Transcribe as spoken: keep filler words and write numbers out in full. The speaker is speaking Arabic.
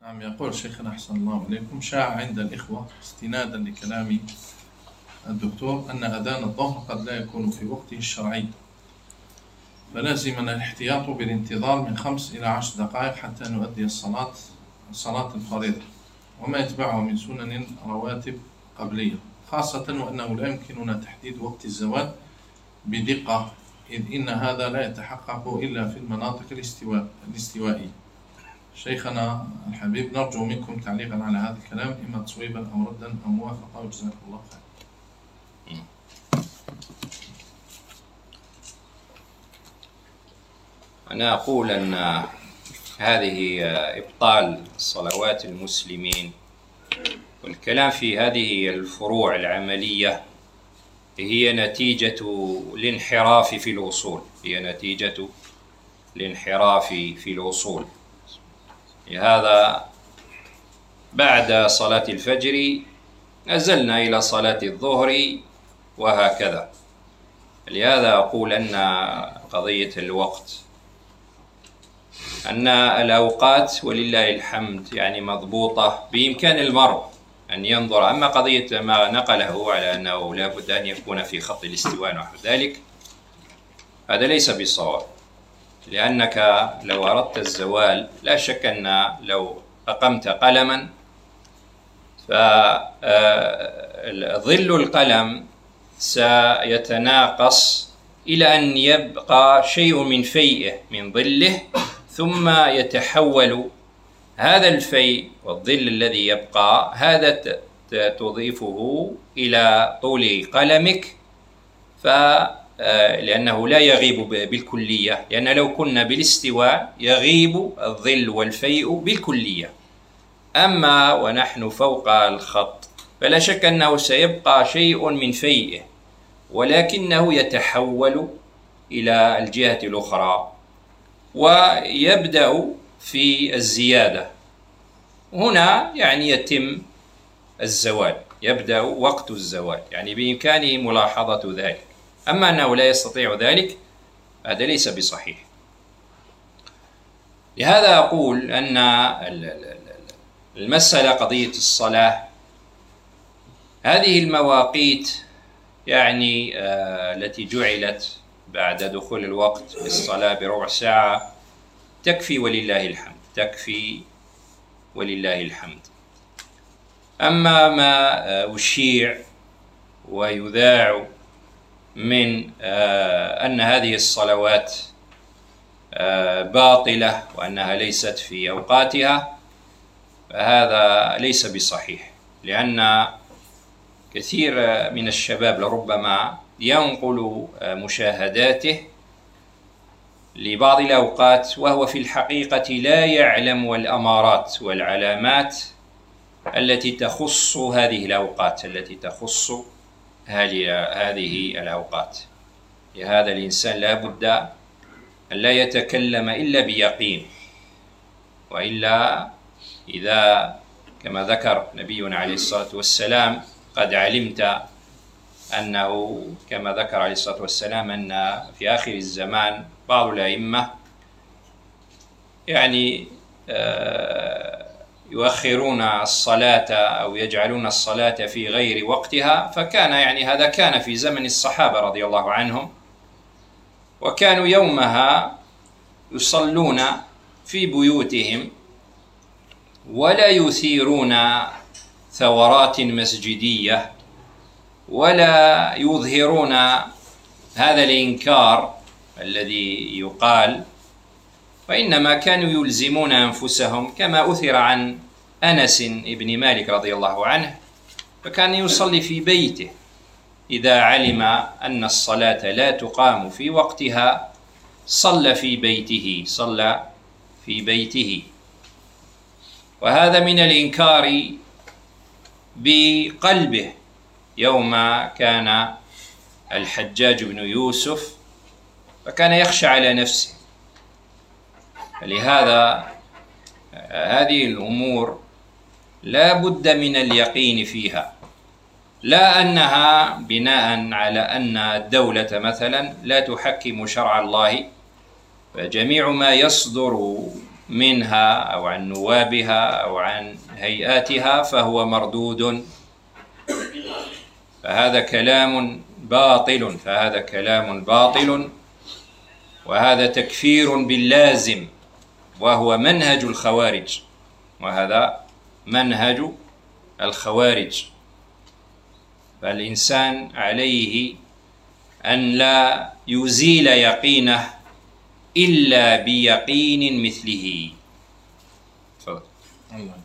نعم، يقول شيخنا أحسن الله إليكم: شاع عند الإخوة استنادا لكلام الدكتور أن أذان الظهر قد لا يكون في وقته الشرعي، فلازمنا الاحتياط بالانتظار من خمس إلى عشر دقائق حتى نؤدي الصلاة صلاة الفريضة وما يتبعه من سنن رواتب قبلية، خاصة وأنه لا يمكننا تحديد وقت الزوال بدقة، إذ إن هذا لا يتحقق إلا في المناطق الاستواء الاستوائية. شيخنا الحبيب، نرجو منكم تعليقا على هذا الكلام، إما تصويبا أو ردا أو موافقة، وجزاكم الله خير. أنا أقول أن هذه إبطال صلوات المسلمين والكلام في هذه الفروع العملية هي نتيجة الانحراف في الوصول هي نتيجة الانحراف في الوصول لهذا بعد صلاة الفجر نزلنا إلى صلاة الظهر وهكذا. لهذا أقول أن قضية الوقت أن الأوقات ولله الحمد يعني مضبوطة، بإمكان المرء أن ينظر. أما قضية ما نقله على أنه لا بد أن يكون في خط الاستواء ونحو ذلك، هذا ليس بالصواب، لأنك لو أردت الزوال لا شك أن لو أقمت قلما فظل القلم سيتناقص إلى أن يبقى شيء من فيئه من ظله، ثم يتحول هذا الفيء والظل الذي يبقى هذا تضيفه إلى طول قلمك، ف لأنه لا يغيب بالكلية، لأن لو كنا بالاستواء يغيب الظل والفيء بالكلية. أما ونحن فوق الخط فلا شك أنه سيبقى شيء من فيئه، ولكنه يتحول إلى الجهة الأخرى ويبدأ في الزيادة. هنا يعني يتم الزوال، يبدأ وقت الزوال، يعني بإمكانه ملاحظة ذلك. أما أنه لا يستطيع ذلك هذا ليس بصحيح. لهذا أقول أن المسألة قضية الصلاة، هذه المواقيت يعني آه التي جعلت بعد دخول الوقت للصلاة بربع ساعة تكفي ولله الحمد، تكفي ولله الحمد. أما ما أشيع ويذاع من آه أن هذه الصلوات آه باطلة وأنها ليست في أوقاتها، فهذا ليس بصحيح، لأن كثير من الشباب لربما ينقل مشاهداته لبعض الأوقات وهو في الحقيقة لا يعلم الأمارات والعلامات التي تخص هذه الأوقات التي تخص هذه الأوقات. لهذا الإنسان لا بد أن لا يتكلم إلا بيقين، وإلا إذا كما ذكر نبينا عليه الصلاة والسلام قد علمت أنه كما ذكر عليه الصلاة والسلام أن في آخر الزمان بعض الأئمة يعني يؤخرون الصلاة أو يجعلون الصلاة في غير وقتها، فكان يعني هذا كان في زمن الصحابة رضي الله عنهم، وكانوا يومها يصلون في بيوتهم ولا يثيرون ثورات مسجدية ولا يظهرون هذا الإنكار الذي يقال، وإنما كانوا يلزمون أنفسهم، كما أثر عن أنس بن مالك رضي الله عنه، فكان يصلي في بيته إذا علم أن الصلاة لا تقام في وقتها صلى في بيته صلى في بيته وهذا من الإنكار بقلبه يوم كان الحجاج بن يوسف، فكان يخشى على نفسه. لهذا هذه الأمور لا بد من اليقين فيها، لا أنها بناء على أن الدولة مثلا لا تحكم شرع الله، فجميع ما يصدر منها أو عن نوابها أو عن هيئاتها فهو مردود، فهذا كلام باطل فهذا كلام باطل وهذا تكفير باللازم، وهو منهج الخوارج، وهذا منهج الخوارج. فالإنسان عليه أن لا يزيل يقينه إلا بيقين مثله. الله